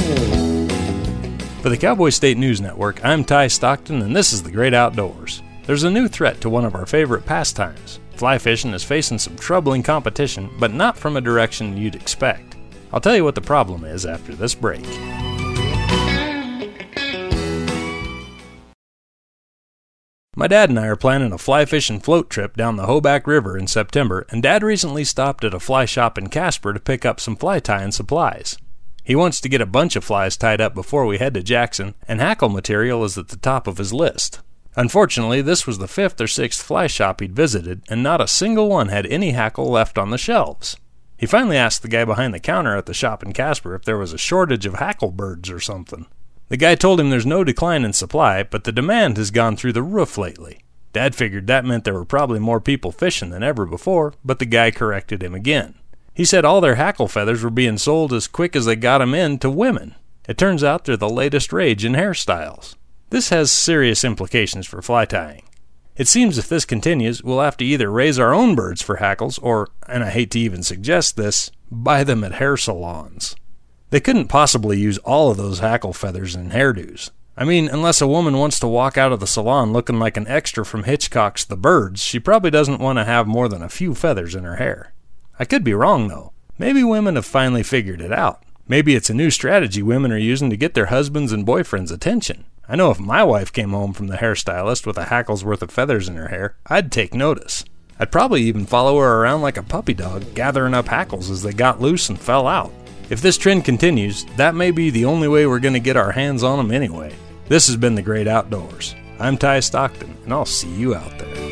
For the Cowboy State News Network, I'm Ty Stockton, and this is The Great Outdoors. There's a new threat to one of our favorite pastimes. Fly fishing is facing some troubling competition, but not from a direction you'd expect. I'll tell you what the problem is after this break. My dad and I are planning a fly fishing float trip down the Hoback River in September, and Dad recently stopped at a fly shop in Casper to pick up some fly tying supplies. He wants to get a bunch of flies tied up before we head to Jackson, and hackle material is at the top of his list. Unfortunately, this was the 5th or 6th fly shop he'd visited, and not a single one had any hackle left on the shelves. He finally asked the guy behind the counter at the shop in Casper if there was a shortage of hackle birds or something. The guy told him there's no decline in supply, but the demand has gone through the roof lately. Dad figured that meant there were probably more people fishing than ever before, but the guy corrected him again. He said all their hackle feathers were being sold as quick as they got them in to women. It turns out they're the latest rage in hairstyles. This has serious implications for fly tying. It seems if this continues, we'll have to either raise our own birds for hackles or, and I hate to even suggest this, buy them at hair salons. They couldn't possibly use all of those hackle feathers in hairdos. I mean, unless a woman wants to walk out of the salon looking like an extra from Hitchcock's The Birds, she probably doesn't want to have more than a few feathers in her hair. I could be wrong, though. Maybe women have finally figured it out. Maybe it's a new strategy women are using to get their husbands' and boyfriends' attention. I know if my wife came home from the hairstylist with a hackle's worth of feathers in her hair, I'd take notice. I'd probably even follow her around like a puppy dog, gathering up hackles as they got loose and fell out. If this trend continues, that may be the only way we're going to get our hands on them anyway. This has been The Great Outdoors. I'm Ty Stockton, and I'll see you out there.